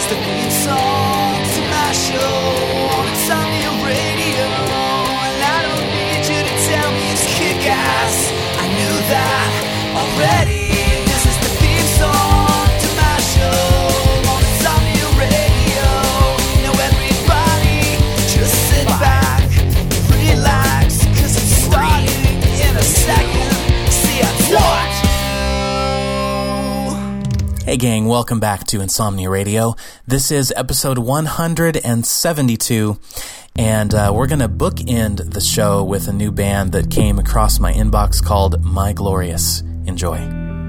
the theme song to my show on Insomnia Radio. And I don't need you to tell me it's kick-ass, I knew that already. This is the theme song to my show on Insomnia Radio. Now everybody just sit back, relax, cause it's starting in a second. See, I told you. Hey gang, welcome back to Insomnia Radio. This is episode 172, and we're going to bookend the show with a new band that came across my inbox called My Glorious. Enjoy.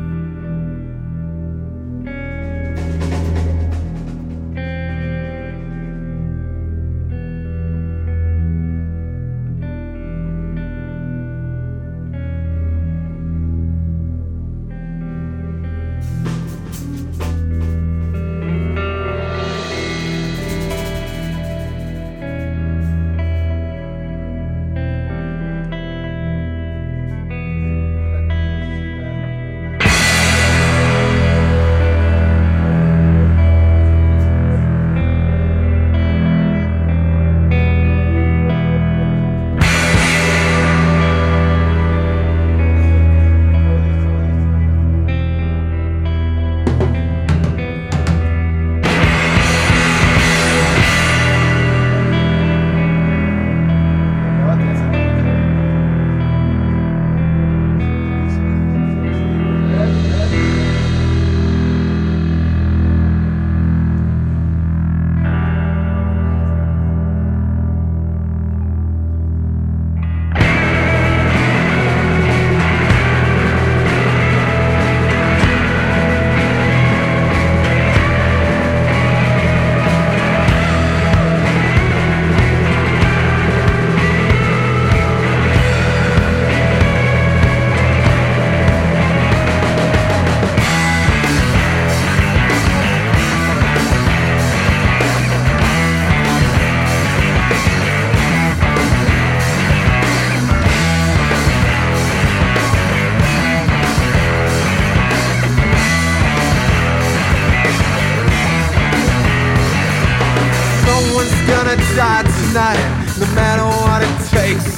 Die tonight, no matter what it takes.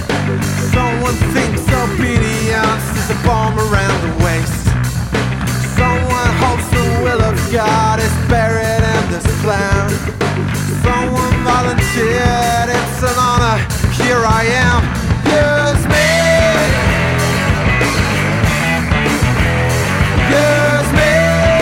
Someone thinks obedience is a bomb around the waist. Someone hopes the will of God is buried in this plan. Someone volunteered, it's an honor, here I am. Use me. Use me.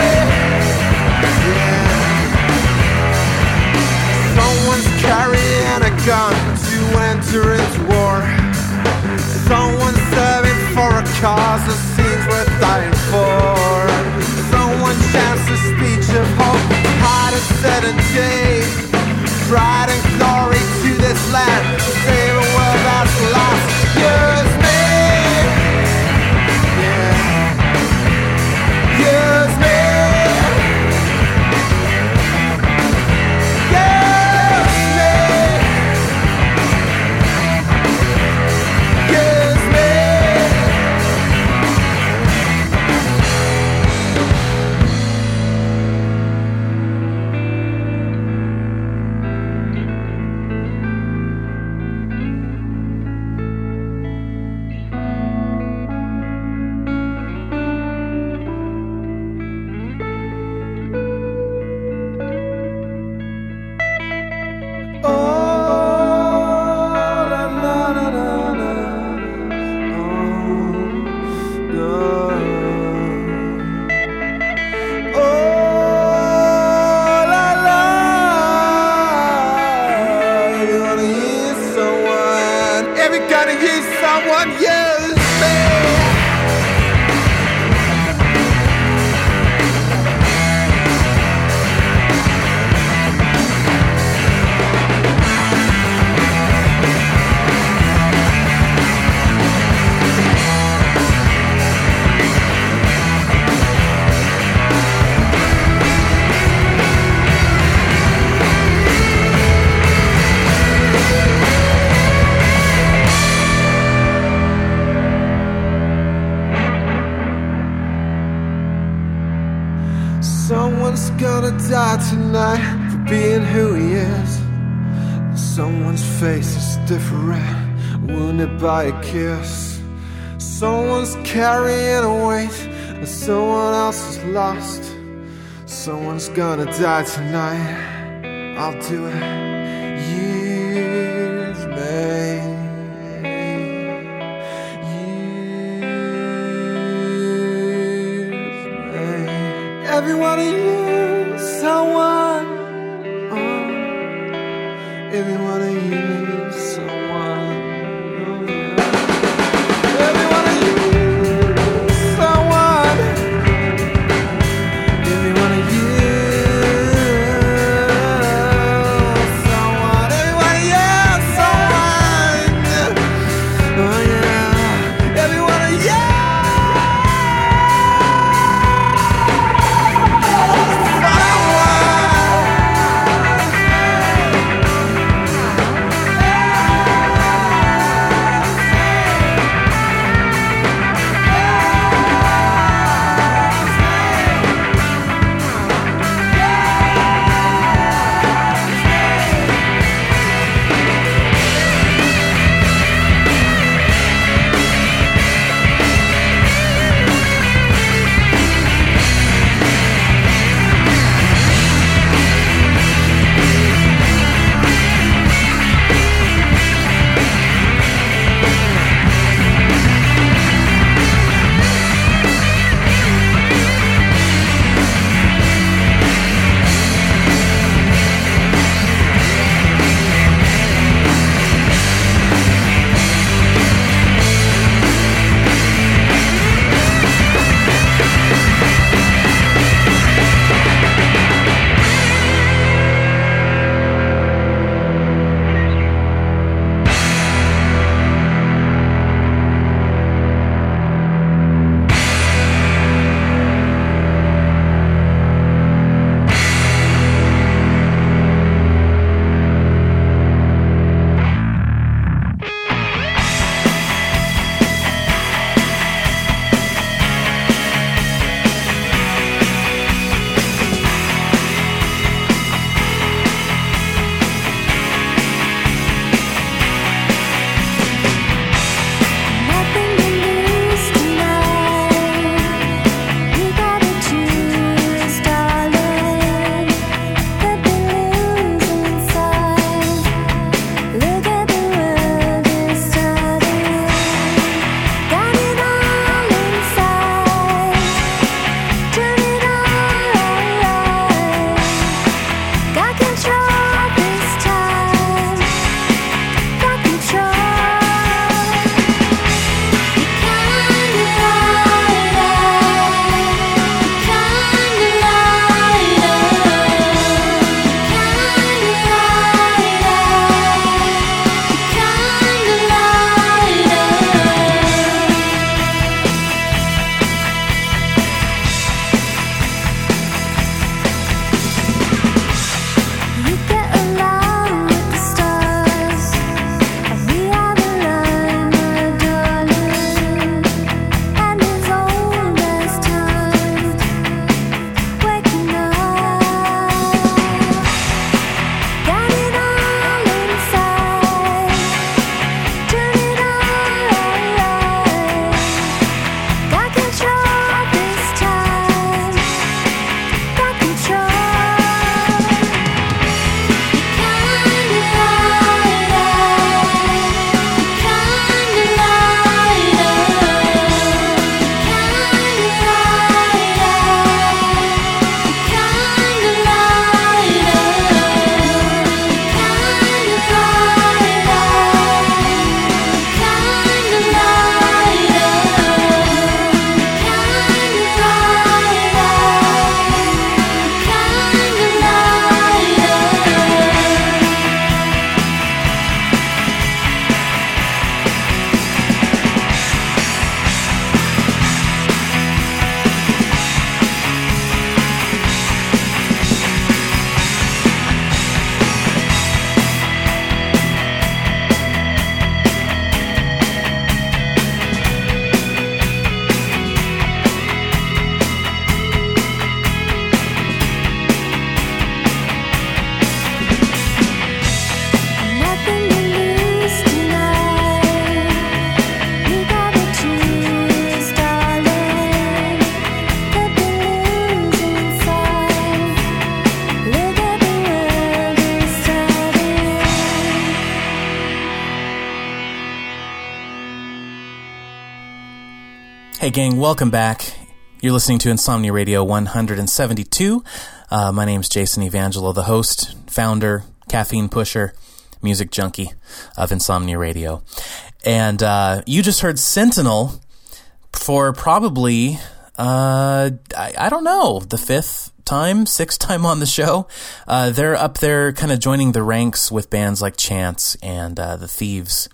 Someone's carrying a gun to enter into war. Someone's serving for a cause that seems worth dying for. Someone chants a speech of hope, hide and set a day. Pride and glory to this land, save a world that's lost. Use me. Yeah. Use me. Someone's gonna die tonight for being who he is. Someone's face is different, wounded by a kiss. Someone's carrying a weight and someone else is lost. Someone's gonna die tonight. I'll do it. Years may. Every one of you, someone. Every one of you, someone. Every one of you, someone. Every one of you, someone. Every one of you, someone. Oh yeah. Every one of you. Hey gang, welcome back. You're listening to Insomnia Radio 172. My name's Jason Evangelo, the host, founder, caffeine pusher, music junkie of Insomnia Radio. And you just heard Sentinel for probably, I don't know, the sixth time on the show. They're up there kind of joining the ranks with bands like Chance and The Thieves.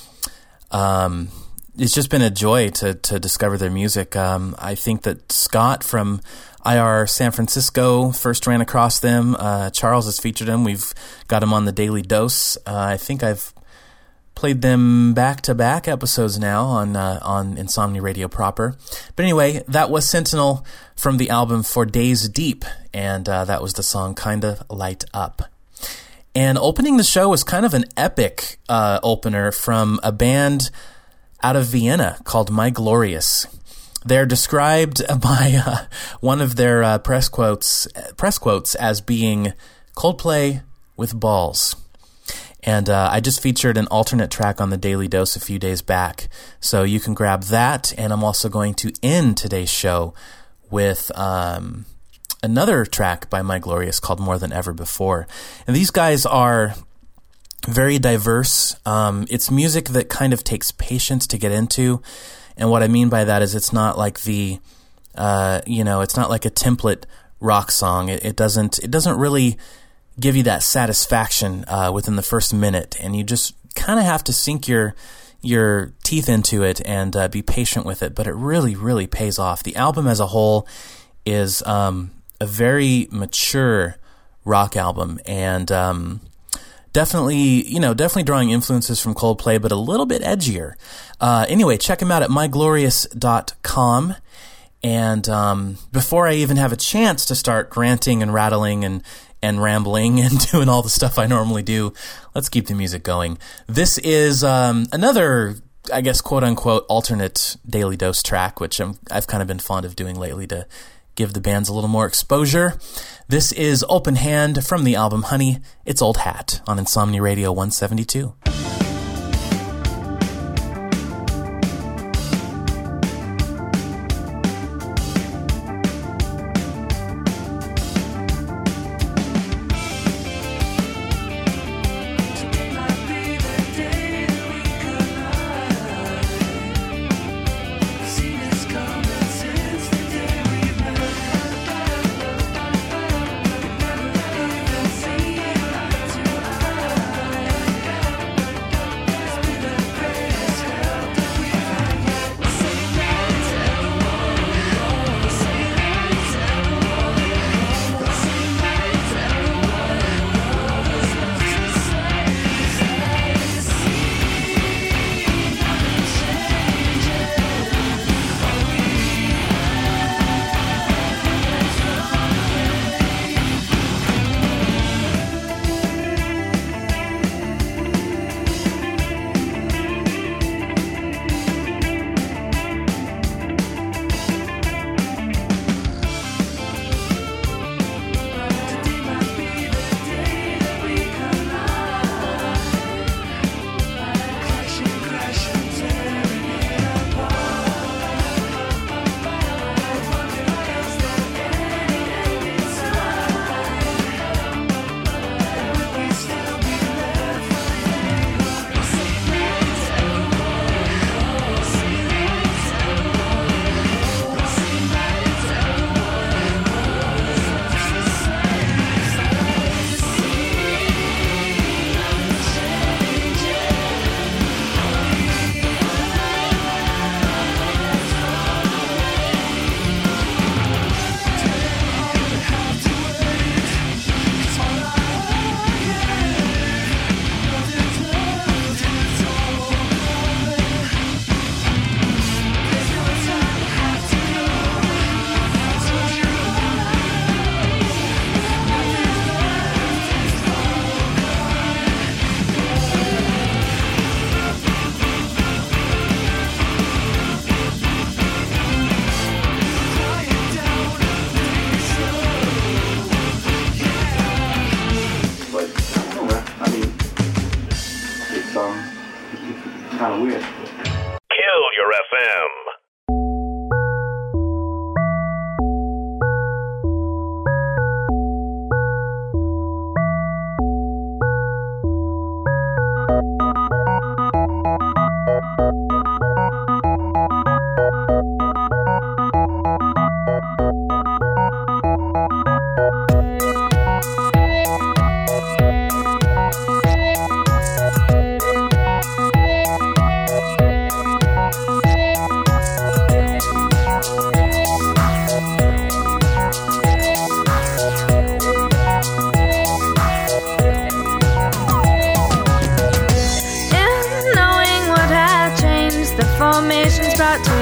It's just been a joy to discover their music. I think that Scott from IR San Francisco first ran across them. Charles has featured them. We've got them on the Daily Dose. I think I've played them back-to-back episodes now on Insomnia Radio proper. But anyway, that was Sentinel from the album For Days Deep, and that was the song Kinda Light Up. And opening the show was kind of an epic opener from a band out of Vienna called My Glorious. They're described by one of their press quotes as being Coldplay with balls. And I just featured an alternate track on the Daily Dose a few days back, so you can grab that. And I'm also going to end today's show with another track by My Glorious called More Than Ever Before. And these guys are very diverse. It's music that kind of takes patience to get into, and what I mean by that is it's not like it's not like a template rock song. It doesn't really give you that satisfaction within the first minute, and you just kind of have to sink your teeth into it and be patient with it. But it really, really pays off. The album as a whole is a very mature rock album, and definitely drawing influences from Coldplay, but a little bit edgier. Anyway, check them out at myglorious.com. And before I even have a chance to start ranting and rattling and rambling and doing all the stuff I normally do, let's keep the music going. This is another, I guess, quote-unquote, alternate Daily Dose track, which I've kind of been fond of doing lately to give the bands a little more exposure. This is Open Hand from the album Honey, It's Old Hat on Insomnia Radio 172.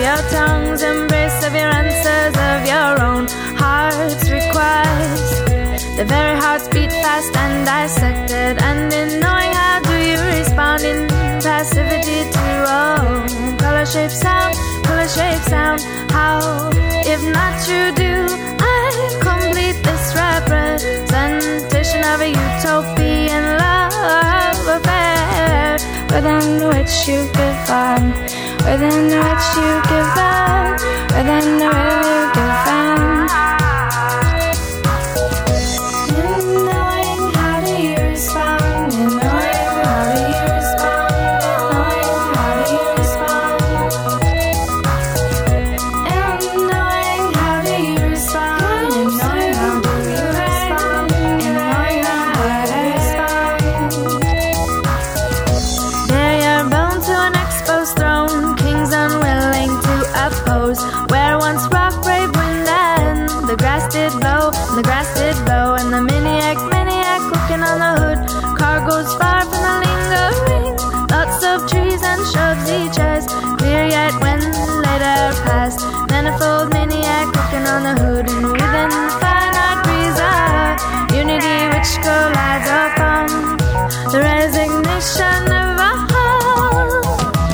your tongue's embrace of your answers of your own heart's request. The very hearts beat fast and dissected, and in knowing how do you respond in passivity to color, shape, sound, how, if not you do, I complete this representation of a utopian love affair, within which you give on, within which you give on, within the way you give on. Where once rock brave wind and the grass did blow, and the maniac looking on the hood. Car goes far from the lingering lots of trees and shrubs, each eyes clear yet when later past. Manifold maniac looking on the hood, and within finite breeze a unity which collides upon the resignation of a heart.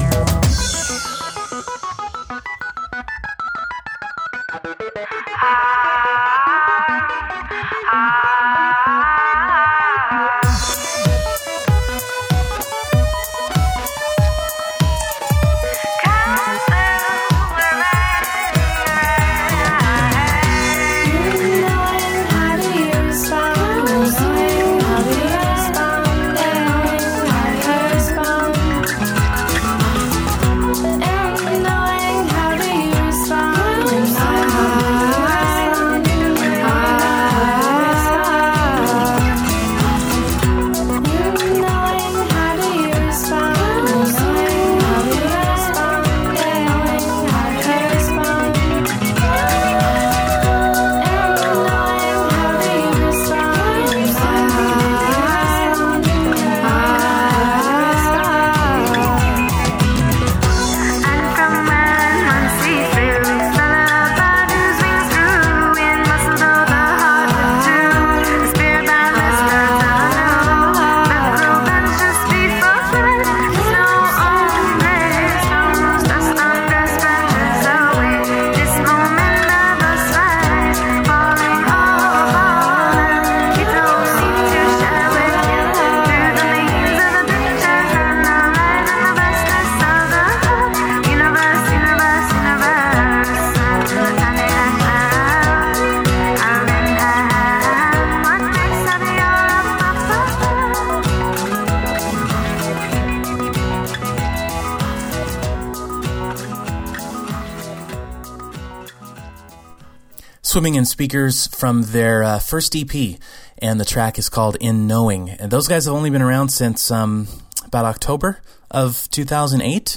Swimming in Speakers from their first EP, and the track is called In Knowing. And those guys have only been around since about October of 2008.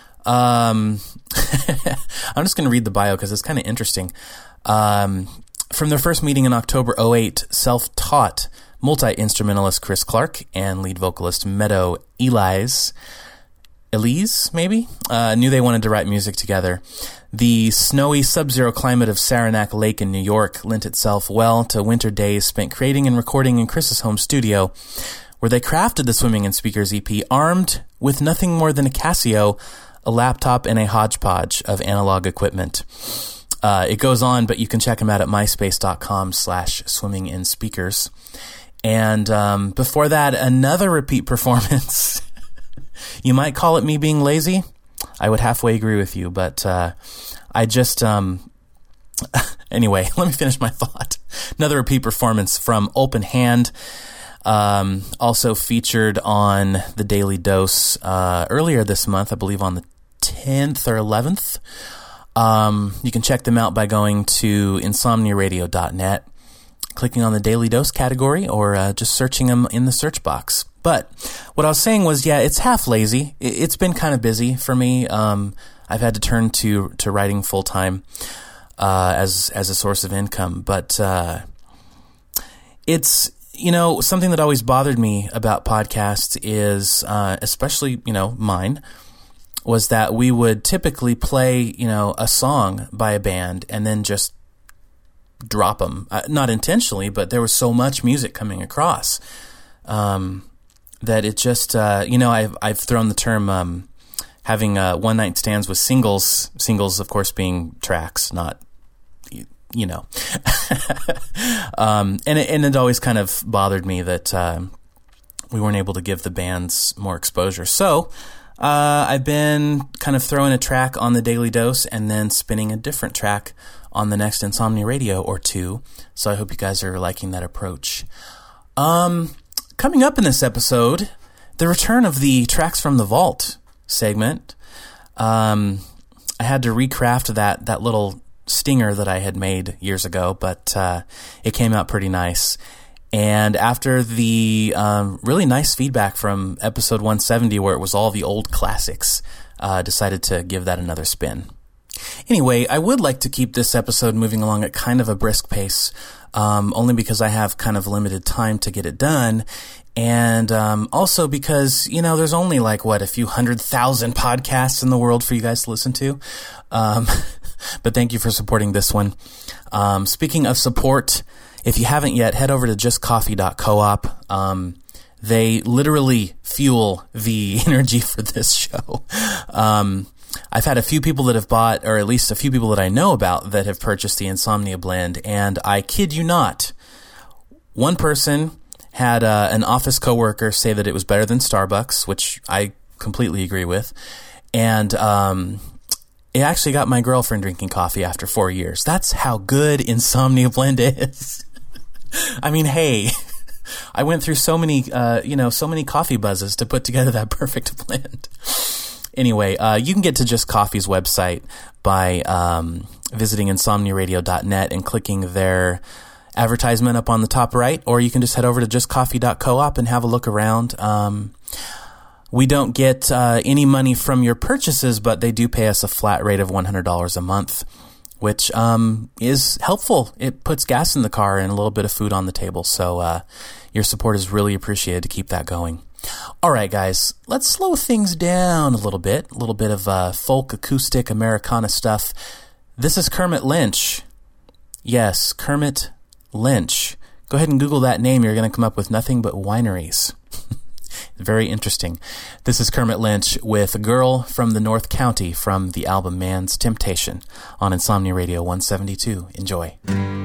I'm just going to read the bio because it's kind of interesting. From their first meeting in October 2008, self-taught multi-instrumentalist Chris Clark and lead vocalist Meadow Elise, maybe, knew they wanted to write music together. The snowy sub-zero climate of Saranac Lake in New York lent itself well to winter days spent creating and recording in Chris's home studio, where they crafted the Swimming in Speakers EP armed with nothing more than a Casio, a laptop, and a hodgepodge of analog equipment. It goes on, but you can check them out at myspace.com/swimminginspeakers. And before that, another repeat performance. You might call it me being lazy. I would halfway agree with you, but I just... Anyway, let me finish my thought. Another repeat performance from Open Hand, also featured on the Daily Dose earlier this month, I believe on the 10th or 11th. You can check them out by going to insomniaradio.net, clicking on the Daily Dose category, or just searching them in the search box. But what I was saying was, yeah, it's half lazy. It's been kind of busy for me. I've had to turn to writing full time as a source of income. But it's, something that always bothered me about podcasts is, especially, mine, was that we would typically play, a song by a band and then just drop them. Not intentionally, but there was so much music coming across that it just, I've thrown the term having one-night stands with singles. Singles, of course, being tracks, not, and it always kind of bothered me that we weren't able to give the bands more exposure. So I've been kind of throwing a track on the Daily Dose and then spinning a different track on the next Insomnia Radio or two. So I hope you guys are liking that approach. Coming up in this episode, the return of the Tracks from the Vault segment. I had to recraft that little stinger that I had made years ago, but it came out pretty nice. And after the really nice feedback from episode 170, where it was all the old classics, decided to give that another spin. Anyway, I would like to keep this episode moving along at kind of a brisk pace, only because I have kind of limited time to get it done. And also because, there's only a few 100,000 podcasts in the world for you guys to listen to. But thank you for supporting this one. Speaking of support, if you haven't yet, head over to justcoffee.coop. They literally fuel the energy for this show. I've had a few people that have bought, or at least a few people that I know about that have purchased the Insomnia Blend, and I kid you not, one person had an office coworker say that it was better than Starbucks, which I completely agree with, and it actually got my girlfriend drinking coffee after 4 years. That's how good Insomnia Blend is. I mean, hey, I went through so many coffee buzzes to put together that perfect blend. Anyway, you can get to Just Coffee's website by visiting insomniaradio.net and clicking their advertisement up on the top right, or you can just head over to justcoffee.coop and have a look around. We don't get any money from your purchases, but they do pay us a flat rate of $100 a month, which is helpful. It puts gas in the car and a little bit of food on the table, so your support is really appreciated to keep that going. All right, guys, let's slow things down a little bit of folk, acoustic, Americana stuff. This is Kermit Lynch. Yes, Kermit Lynch. Go ahead and Google that name. You're going to come up with nothing but wineries. Very interesting. This is Kermit Lynch with A Girl from the North County from the album Man's Temptation on Insomnia Radio 172. Enjoy.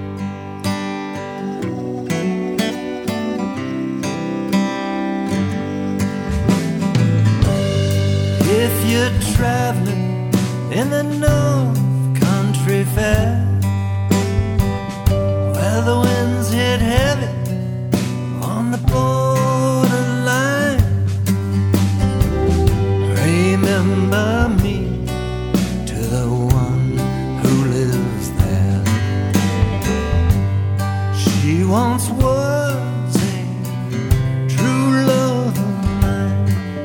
If you're traveling in the North Country Fair, where the winds hit heavy on the borderline, remember me to the one who lives there. She once was a true love of mine.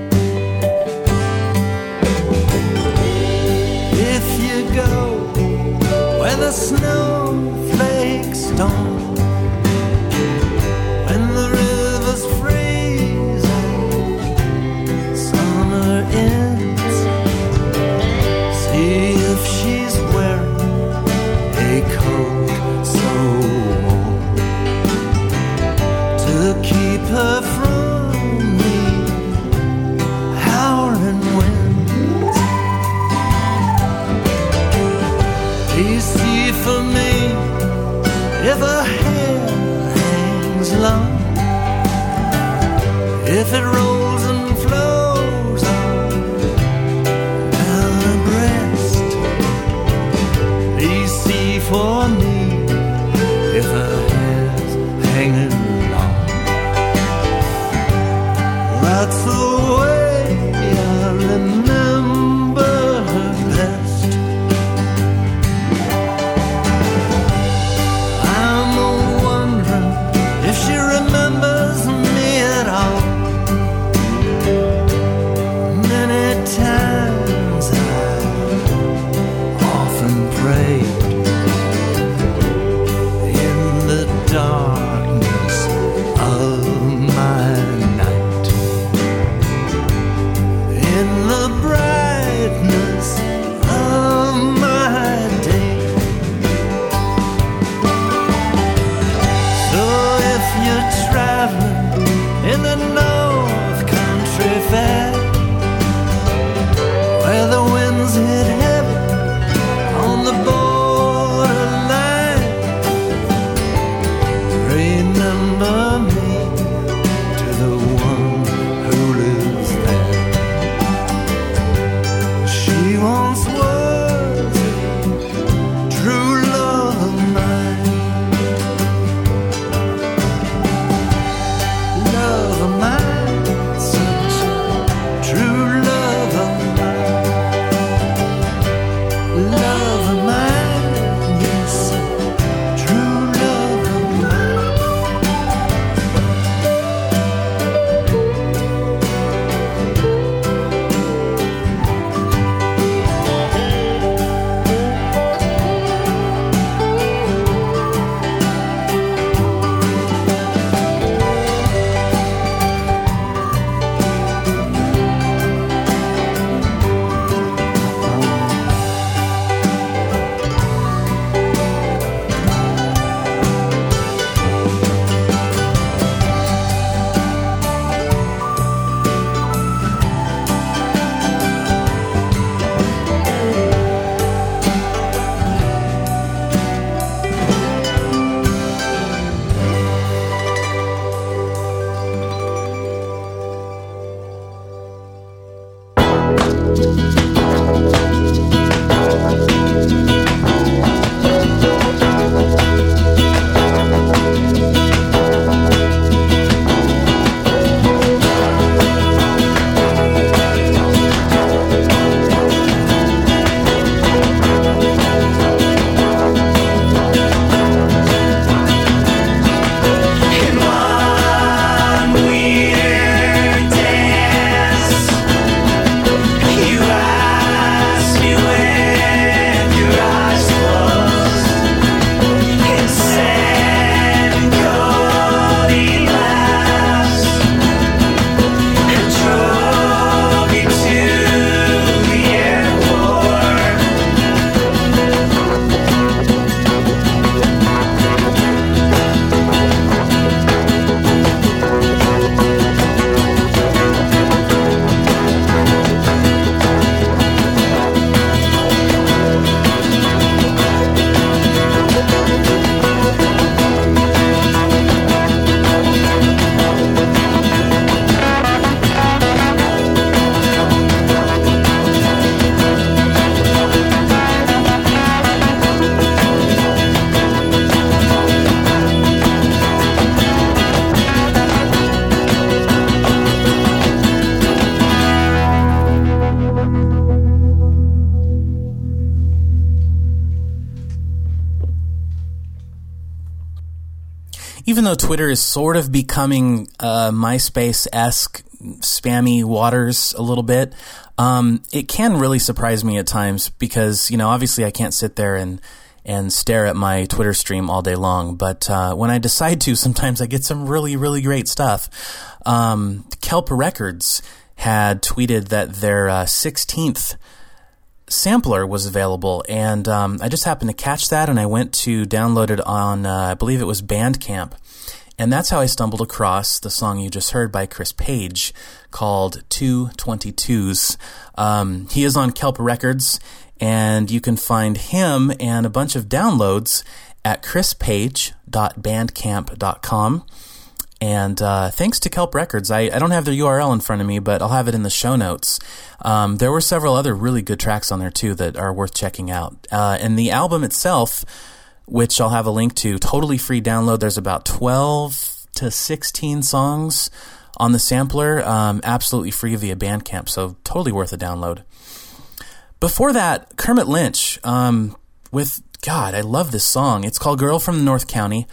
If you go where the snowflakes don't, when the rivers freeze and summer ends, see if she's wearing a coat so warm to keep her from the howling winds. Please see for me if her hair hangs long, if it rolls and flows on down her breast. Please see for me if her hair's hanging long. That's the way I remember even though Twitter is sort of becoming MySpace-esque spammy waters a little bit, it can really surprise me at times because, obviously I can't sit there and stare at my Twitter stream all day long. But when I decide to, sometimes I get some really, really great stuff. Kelp Records had tweeted that their 16th sampler was available, and I just happened to catch that, and I went to download it on, I believe it was Bandcamp. And that's how I stumbled across the song you just heard by Chris Page called 222s. He is on Kelp Records, and you can find him and a bunch of downloads at chrispage.bandcamp.com. And thanks to Kelp Records. I don't have their URL in front of me, but I'll have it in the show notes. There were several other really good tracks on there, too, that are worth checking out. And the album itself, which I'll have a link to, totally free download. There's about 12 to 16 songs on the sampler, absolutely free via Bandcamp, so totally worth a download. Before that, Kermit Lynch with, God, I love this song. It's called Girl from the North County.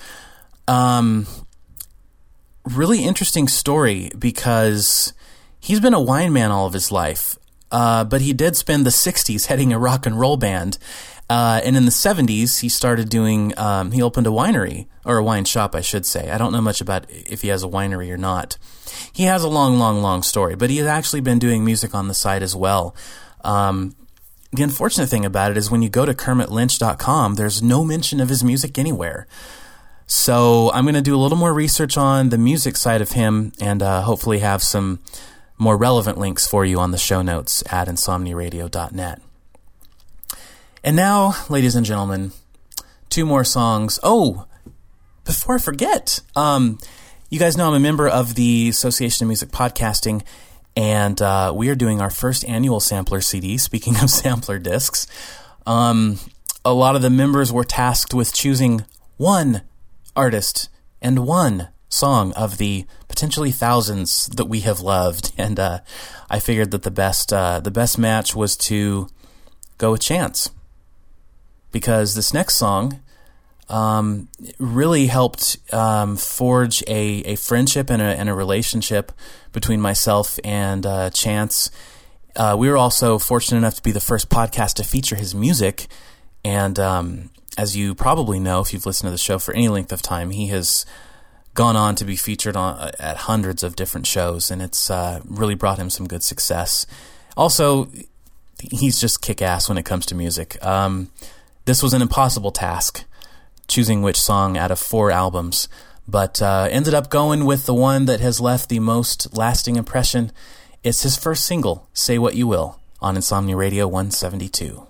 Really interesting story because he's been a wine man all of his life, but he did spend the 60s heading a rock and roll band. And in the 70s, he started doing, he opened a winery, or a wine shop, I should say. I don't know much about if he has a winery or not. He has a long story, but he has actually been doing music on the side as well. The unfortunate thing about it is when you go to KermitLynch.com, there's no mention of his music anywhere. So I'm going to do a little more research on the music side of him and hopefully have some more relevant links for you on the show notes at insomniaradio.net. And now, ladies and gentlemen, 2 more songs. Oh, before I forget, you guys know I'm a member of the Association of Music Podcasting, and we are doing our first annual sampler CD, speaking of sampler discs. A lot of the members were tasked with choosing one artist and one song of the potentially thousands that we have loved, and I figured that the best match was to go with Chance. Because this next song really helped forge a friendship and a relationship between myself and Chance. We were also fortunate enough to be the first podcast to feature his music. And as you probably know, if you've listened to the show for any length of time, he has gone on to be featured at hundreds of different shows, and it's really brought him some good success. Also, he's just kick-ass when it comes to music. This was an impossible task, choosing which song out of 4 albums, but ended up going with the one that has left the most lasting impression. It's his first single, Say What You Will, on Insomnia Radio 172.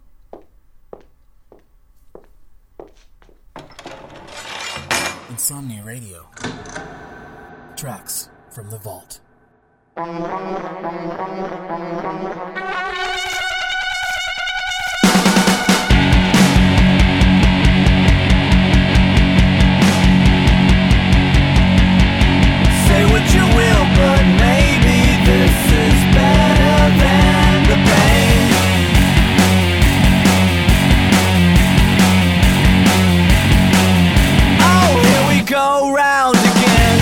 Insomnia Radio. Tracks from the vault. Say what you will, but maybe this is better than the pain. Oh, here we go round again.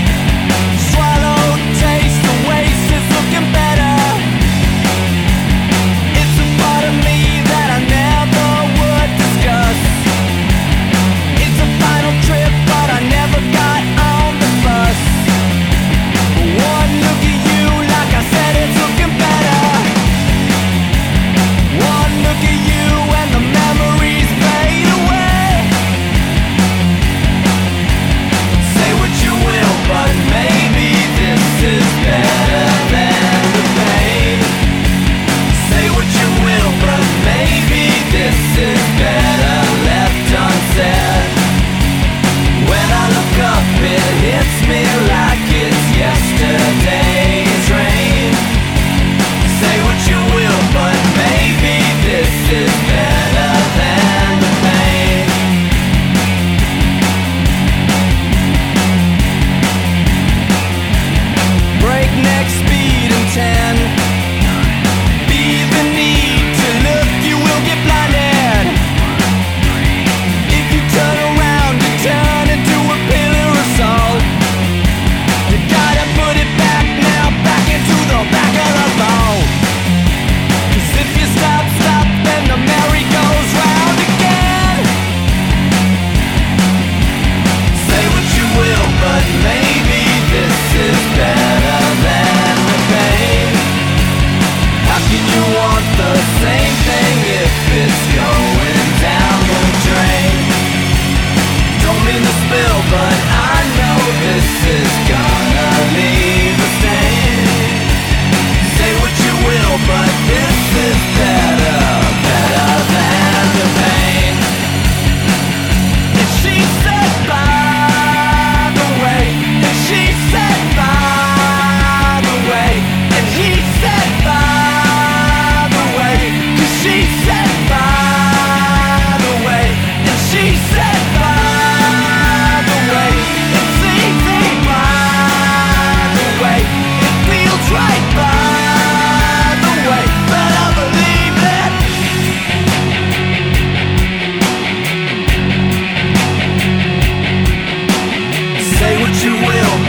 Swallow, taste, the waste is looking better.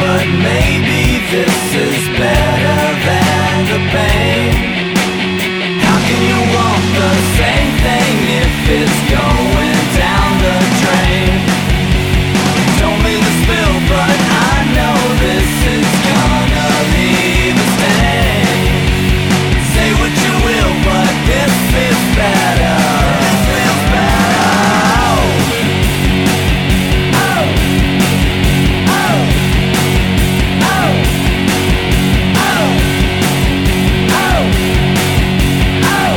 but maybe this is better than the pain. How can you want the same thing if it's going down the drain? Don't mean to spill, but I know this is gonna leave a stain. Say what you will, but this is better. This feels better. Oh. Oh. Oh. Oh. Oh. Oh.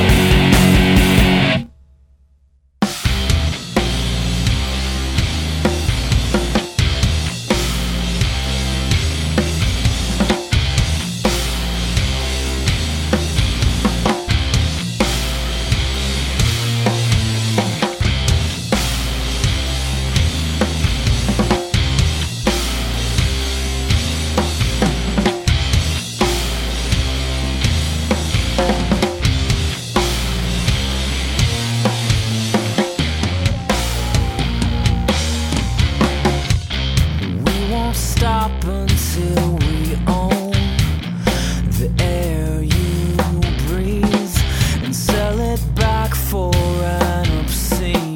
We won't stop until we own the air you breathe and sell it back for an obscene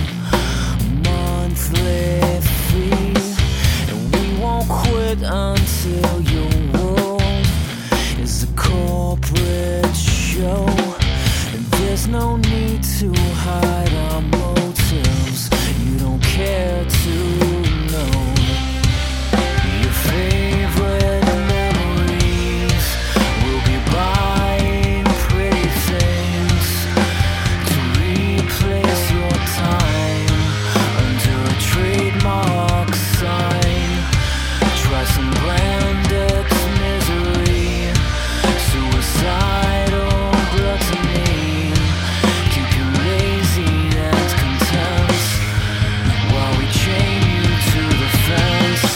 monthly fee. And we won't quit until your world is a corporate show. And there's no need to hide our motives. You don't care to know. Your favorite memories will be buying pretty things to replace your time under a trademark sign. Try some branded misery, suicidal gluttony. Keep you lazy and content while we chain you to the fence.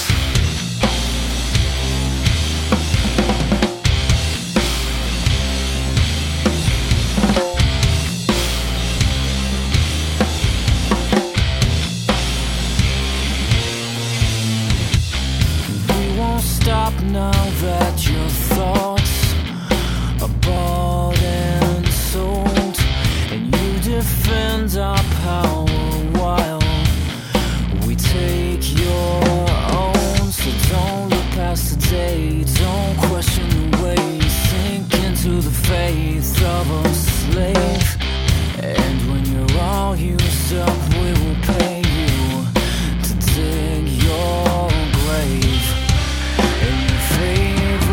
We won't stop now that your thoughts are bought and sold, and you defend our power while we take your own. So don't look past today, don't question the way you sink into the faith of a slave. And when you're all used up, we will pay you to dig your grave. And your favorite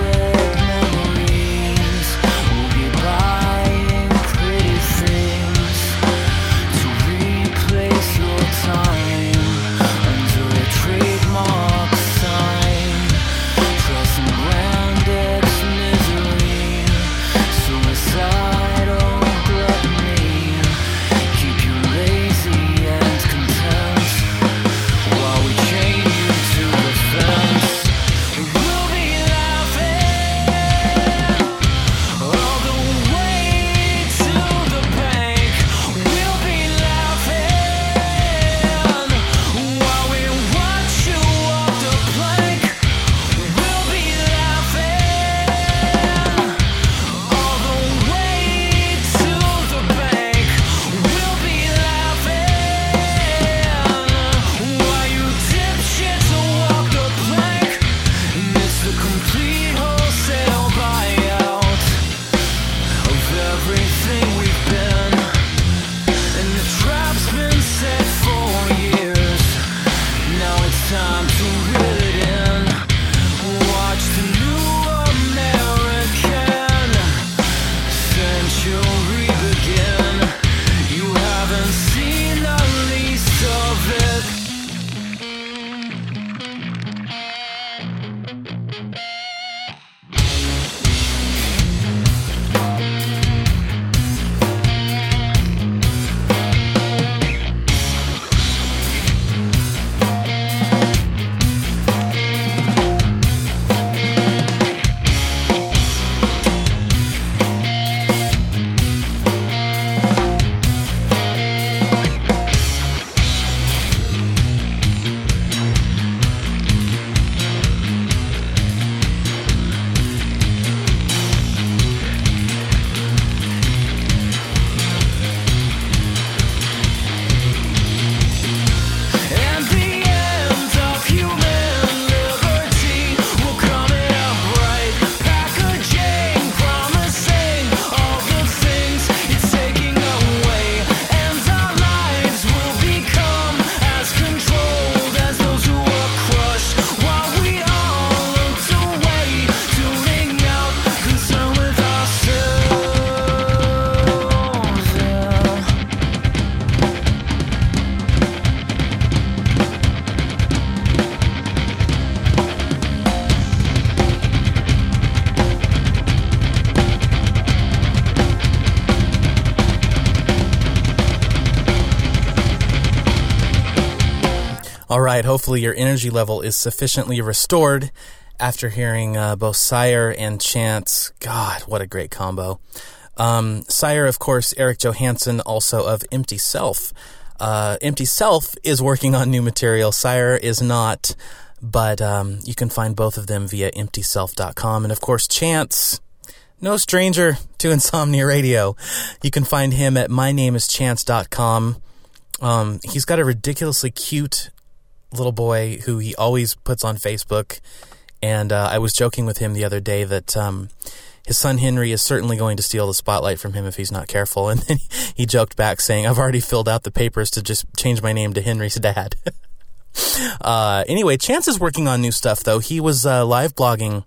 All right, hopefully your energy level is sufficiently restored after hearing both Sire and Chance. God, what a great combo. Sire, of course, Eric Johansson, also of Empty Self. Empty Self is working on new material. Sire is not, but you can find both of them via emptyself.com. And, of course, Chance, no stranger to Insomnia Radio. You can find him at mynameIschance.com. He's got a ridiculously cute little boy who he always puts on Facebook, and I was joking with him the other day that his son Henry is certainly going to steal the spotlight from him if he's not careful, and then he joked back saying, I've already filled out the papers to just change my name to Henry's dad. Anyway, Chance is working on new stuff, though. He was live blogging,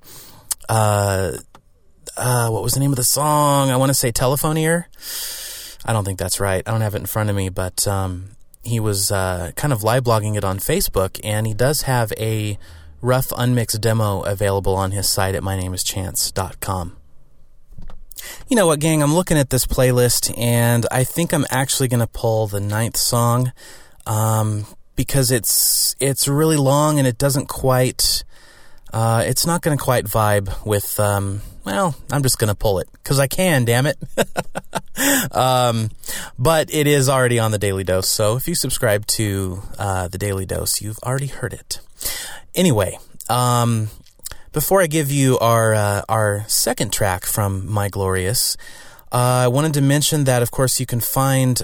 what was the name of the song? I want to say Telephone Ear. I don't think that's right. I don't have it in front of me, but he was kind of live blogging it on Facebook, and he does have a rough unmixed demo available on his site at mynameIschance.com. You know what, gang? I'm looking at this playlist, and I think I'm actually going to pull the 9th song because it's really long, and it doesn't quite... it's not going to quite vibe with... well, I'm just going to pull it because I can, damn it. But it is already on the Daily Dose, so if you subscribe to the Daily Dose, you've already heard it. Anyway, before I give you our second track from My Glorious, I wanted to mention that, of course, you can find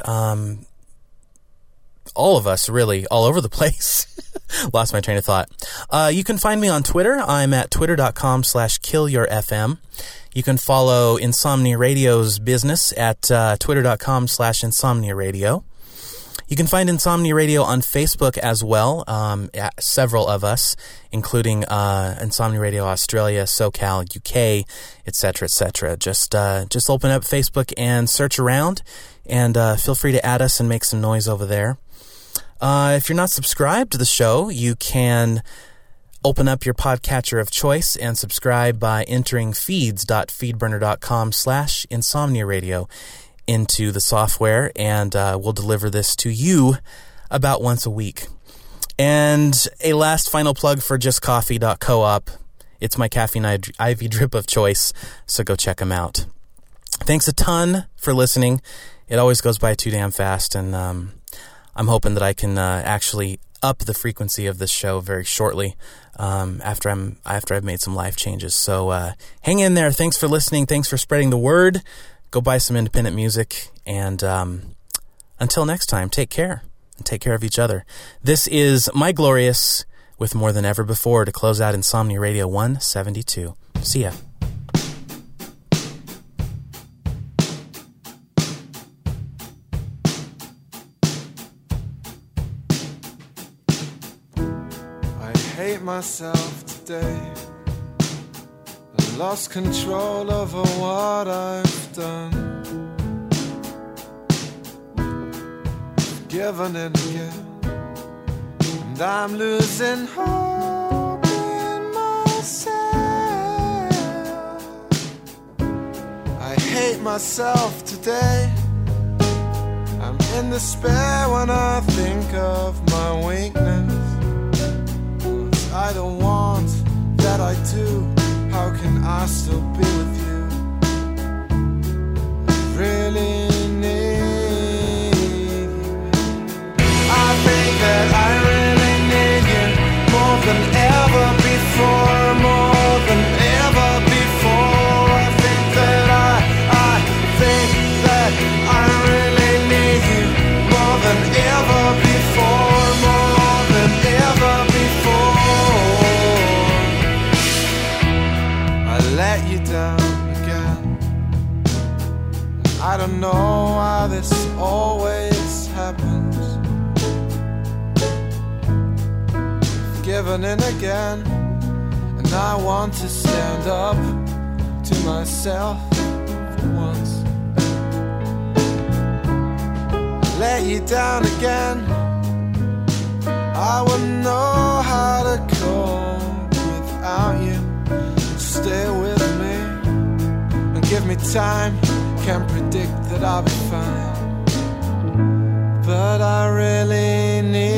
all of us, really, all over the place. Lost my train of thought. You can find me on Twitter. I'm at twitter.com/killyourfm. You can follow Insomnia Radio's business at twitter.com/Insomnia Radio. You can find Insomnia Radio on Facebook as well, several of us, including Insomnia Radio Australia, SoCal, UK, etc., etc. Just open up Facebook and search around, and feel free to add us and make some noise over there. If you're not subscribed to the show, you can open up your podcatcher of choice and subscribe by entering feeds.feedburner.com/Insomnia Radio into the software, and we'll deliver this to you about once a week. And a last final plug for justcoffee.coop. It's my caffeine IV drip of choice, so go check them out. Thanks a ton for listening. It always goes by too damn fast, and I'm hoping that I can actually up the frequency of this show very shortly after I've made some life changes. So hang in there. Thanks for listening. Thanks for spreading the word. Go buy some independent music. And until next time, take care. And take care of each other. This is My Glorious with More Than Ever Before to close out Insomnia Radio 172. See ya. Hate myself today. I lost control over what I've done. Given in again, and I'm losing hope in myself. I hate myself today. I'm in despair when I think of my weakness. I don't want that I do. How can I still be with you? I really need you. I think that I really need you more than ever before, more than ever before. I think that I really need you more than ever before, more than ever before. Let you down again. I don't know why this always happens. I've given in again, and I want to stand up to myself for once. Let you down again. I wouldn't know how to cope without you. Stay with me and give me time. Can't predict that I'll be fine, but I really need